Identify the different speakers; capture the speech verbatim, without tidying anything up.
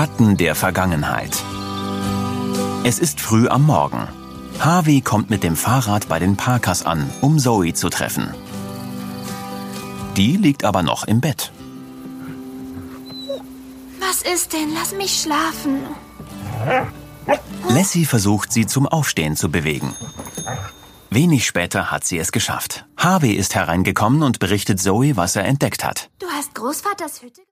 Speaker 1: Schatten der Vergangenheit. Es ist früh am Morgen. Harvey kommt mit dem Fahrrad bei den Parkers an, um Zoe zu treffen. Die liegt aber noch im Bett.
Speaker 2: Was ist denn? Lass mich schlafen.
Speaker 1: Lassie versucht, sie zum Aufstehen zu bewegen. Wenig später hat sie es geschafft. Harvey ist hereingekommen und berichtet Zoe, was er entdeckt hat.
Speaker 2: Du hast Großvaters Hütte